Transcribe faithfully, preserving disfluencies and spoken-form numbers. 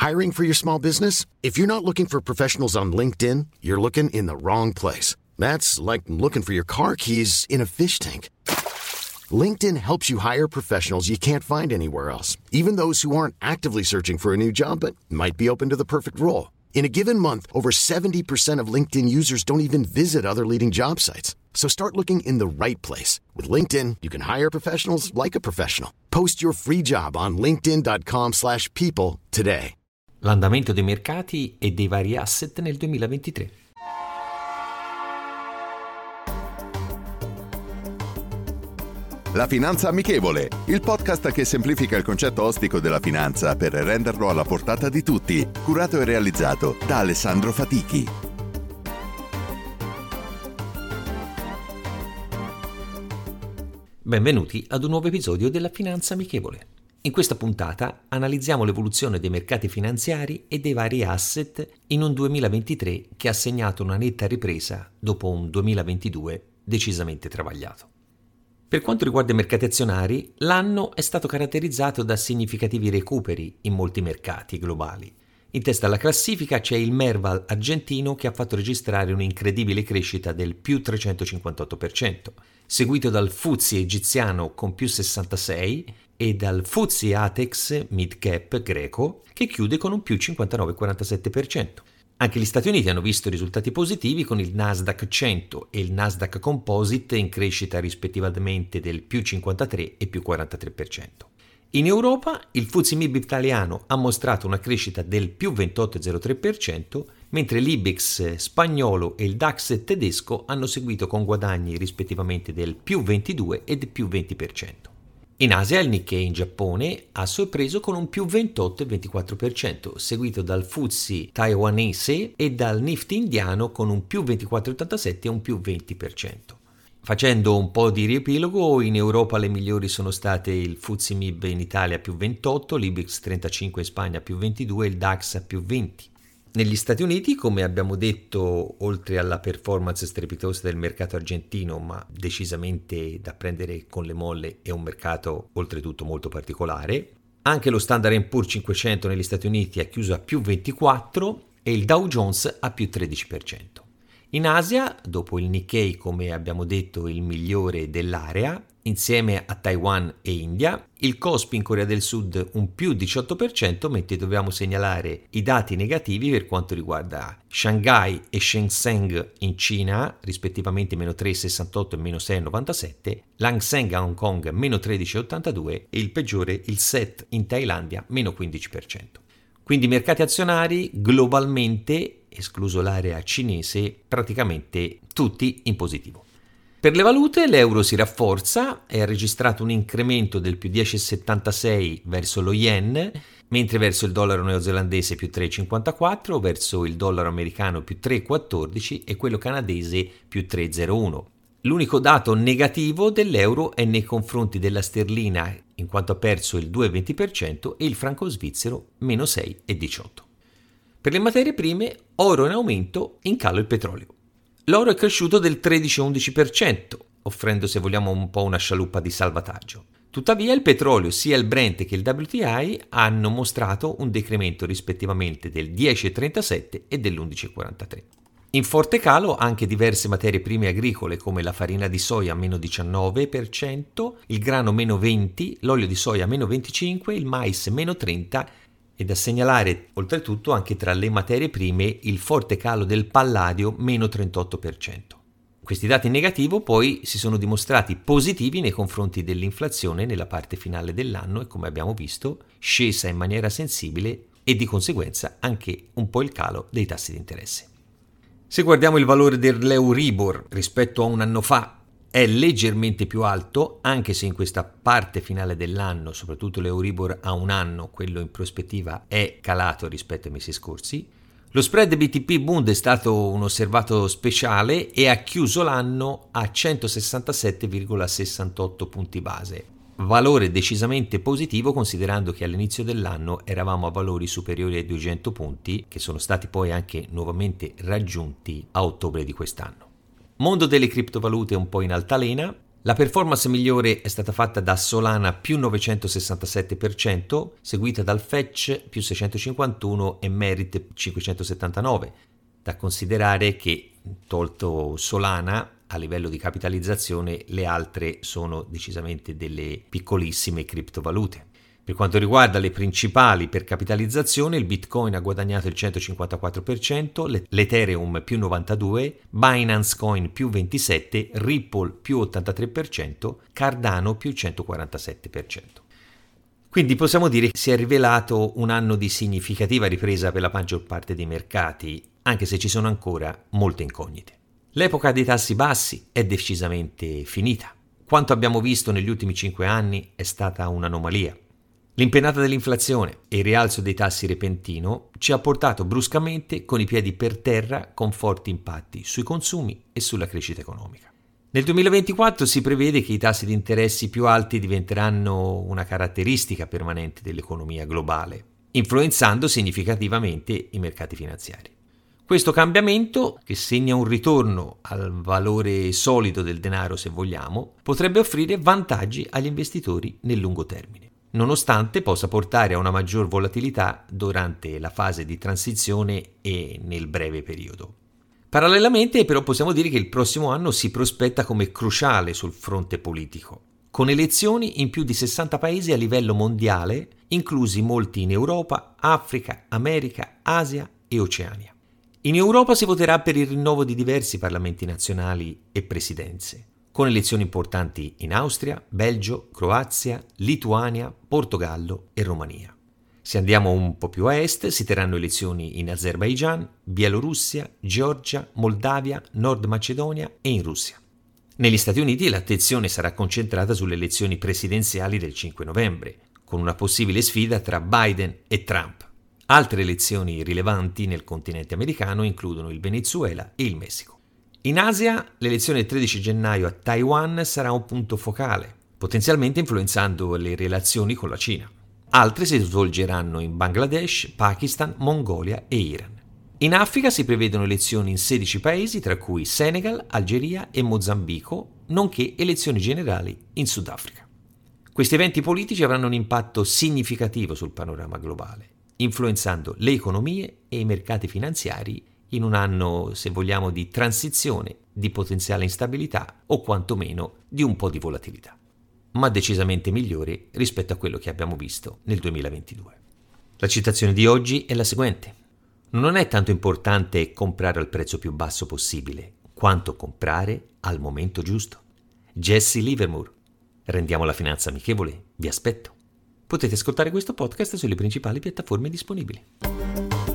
Hiring for your small business? If you're not looking for professionals on LinkedIn, you're looking in the wrong place. That's like looking for your car keys in a fish tank. LinkedIn helps you hire professionals you can't find anywhere else, even those who aren't actively searching for a new job but might be open to the perfect role. In a given month, over seventy percent of LinkedIn users don't even visit other leading job sites. So start looking in the right place. With LinkedIn, you can hire professionals like a professional. Post your free job on linkedin dot com slash people today. L'andamento dei mercati e dei vari asset nel duemilaventitré. La Finanza Amichevole, il podcast che semplifica il concetto ostico della finanza per renderlo alla portata di tutti, curato e realizzato da Alessandro Fatichi. Benvenuti ad un nuovo episodio della Finanza Amichevole. In questa puntata analizziamo l'evoluzione dei mercati finanziari e dei vari asset in un duemilaventitré che ha segnato una netta ripresa dopo un duemilaventidue decisamente travagliato. Per quanto riguarda i mercati azionari, l'anno è stato caratterizzato da significativi recuperi in molti mercati globali. In testa alla classifica c'è il Merval argentino che ha fatto registrare un'incredibile crescita del più trecentocinquantotto per cento, seguito dal F T S E egiziano con più sessantasei e dal F T S E Atex Mid Cap greco che chiude con un più cinquantanove virgola quarantasette per cento. Anche gli Stati Uniti hanno visto risultati positivi con il Nasdaq cento e il Nasdaq Composite in crescita rispettivamente del più cinquantatré e più quarantatré per cento. In Europa il F T S E M I B italiano ha mostrato una crescita del più ventotto virgola zero tre per cento, mentre l'Ibex spagnolo e il DAX tedesco hanno seguito con guadagni rispettivamente del più ventidue e del più venti per cento. In Asia il Nikkei in Giappone ha sorpreso con un più ventotto e ventiquattro per cento, seguito dal F T S E taiwanese e dal Nifty indiano con un più ventiquattro virgola ottantasette e un più venti per cento. Facendo un po' di riepilogo, in Europa le migliori sono state il F T S E M I B in Italia più ventotto, l'Ibex trentacinque in Spagna più ventidue e il DAX a più venti. Negli Stati Uniti, come abbiamo detto, oltre alla performance strepitosa del mercato argentino, ma decisamente da prendere con le molle, è un mercato oltretutto molto particolare, anche lo Standard and Poor's cinquecento negli Stati Uniti ha chiuso a più ventiquattro e il Dow Jones a più tredici per cento. In Asia, dopo il Nikkei, come abbiamo detto, il migliore dell'area, insieme a Taiwan e India, il Kospi in Corea del Sud un più diciotto per cento, mentre dobbiamo segnalare i dati negativi per quanto riguarda Shanghai e Shenzhen in Cina, rispettivamente meno tre virgola sessantotto e meno sei virgola novantasette, l'Hang Seng a Hong Kong meno tredici virgola ottantadue e il peggiore il S E T in Thailandia meno quindici per cento. Quindi mercati azionari globalmente, escluso l'area cinese, praticamente tutti in positivo. Per le valute l'euro si rafforza e ha registrato un incremento del più dieci virgola settantasei verso lo yen, mentre verso il dollaro neozelandese più tre virgola cinquantaquattro, verso il dollaro americano più tre virgola quattordici e quello canadese più tre virgola zero uno. L'unico dato negativo dell'euro è nei confronti della sterlina, in quanto ha perso il due virgola venti per cento, e il franco svizzero meno sei virgola diciotto. Per le materie prime, oro in aumento, in calo il petrolio. L'oro è cresciuto del tredici virgola undici per cento, offrendo se vogliamo un po' una scialuppa di salvataggio. Tuttavia il petrolio, sia il Brent che il W T I, hanno mostrato un decremento rispettivamente del dieci virgola trentasette e dell'undici virgola quarantatré. In forte calo anche diverse materie prime agricole come la farina di soia meno diciannove per cento, il grano meno venti per cento, l'olio di soia meno venticinque per cento, il mais meno trenta per cento e da segnalare oltretutto anche tra le materie prime il forte calo del palladio meno trentotto per cento. Questi dati in negativo poi si sono dimostrati positivi nei confronti dell'inflazione nella parte finale dell'anno e, come abbiamo visto, scesa in maniera sensibile e di conseguenza anche un po' il calo dei tassi di interesse. Se guardiamo il valore dell'Euribor rispetto a un anno fa è leggermente più alto, anche se in questa parte finale dell'anno, soprattutto l'Euribor a un anno, quello in prospettiva, è calato rispetto ai mesi scorsi. Lo spread B T P Bund è stato un osservato speciale e ha chiuso l'anno a centosessantasette virgola sessantotto punti base, valore decisamente positivo considerando che all'inizio dell'anno eravamo a valori superiori ai duecento punti, che sono stati poi anche nuovamente raggiunti a ottobre di quest'anno. Mondo delle criptovalute un po' in altalena. La performance migliore è stata fatta da Solana più novecentosessantasette per cento, seguita dal Fetch più seicentocinquantuno e Merit cinquecentosettantanove. Da considerare che, tolto Solana, a livello di capitalizzazione le altre sono decisamente delle piccolissime criptovalute. Per quanto riguarda le principali per capitalizzazione, il Bitcoin ha guadagnato il centocinquantaquattro per cento, l'Ethereum più novantadue per cento, Binance Coin più ventisette per cento, Ripple più ottantatré per cento, Cardano più centoquarantasette per cento. Quindi possiamo dire che si è rivelato un anno di significativa ripresa per la maggior parte dei mercati, anche se ci sono ancora molte incognite. L'epoca dei tassi bassi è decisamente finita. Quanto abbiamo visto negli ultimi cinque anni è stata un'anomalia. L'impennata dell'inflazione e il rialzo dei tassi repentino ci ha portato bruscamente con i piedi per terra con forti impatti sui consumi e sulla crescita economica. Nel duemilaventiquattro si prevede che i tassi di interessi più alti diventeranno una caratteristica permanente dell'economia globale, influenzando significativamente i mercati finanziari. Questo cambiamento, che segna un ritorno al valore solido del denaro se vogliamo, potrebbe offrire vantaggi agli investitori nel lungo termine, nonostante possa portare a una maggior volatilità durante la fase di transizione e nel breve periodo. Parallelamente però possiamo dire che il prossimo anno si prospetta come cruciale sul fronte politico, con elezioni in più di sessanta paesi a livello mondiale, inclusi molti in Europa, Africa, America, Asia e Oceania. In Europa si voterà per il rinnovo di diversi parlamenti nazionali e presidenze, con elezioni importanti in Austria, Belgio, Croazia, Lituania, Portogallo e Romania. Se andiamo un po' più a est, si terranno elezioni in Azerbaigian, Bielorussia, Georgia, Moldavia, Nord Macedonia e in Russia. Negli Stati Uniti l'attenzione sarà concentrata sulle elezioni presidenziali del cinque novembre, con una possibile sfida tra Biden e Trump. Altre elezioni rilevanti nel continente americano includono il Venezuela e il Messico. In Asia, l'elezione del tredici gennaio a Taiwan sarà un punto focale, potenzialmente influenzando le relazioni con la Cina. Altre si svolgeranno in Bangladesh, Pakistan, Mongolia e Iran. In Africa si prevedono elezioni in sedici paesi, tra cui Senegal, Algeria e Mozambico, nonché elezioni generali in Sudafrica. Questi eventi politici avranno un impatto significativo sul panorama globale, influenzando le economie e i mercati finanziari in un anno, se vogliamo, di transizione, di potenziale instabilità o quantomeno di un po' di volatilità, ma decisamente migliore rispetto a quello che abbiamo visto nel duemilaventidue. La citazione di oggi è la seguente: non è tanto importante comprare al prezzo più basso possibile, quanto comprare al momento giusto. Jesse Livermore. Rendiamo la finanza amichevole, vi aspetto. Potete ascoltare questo podcast sulle principali piattaforme disponibili.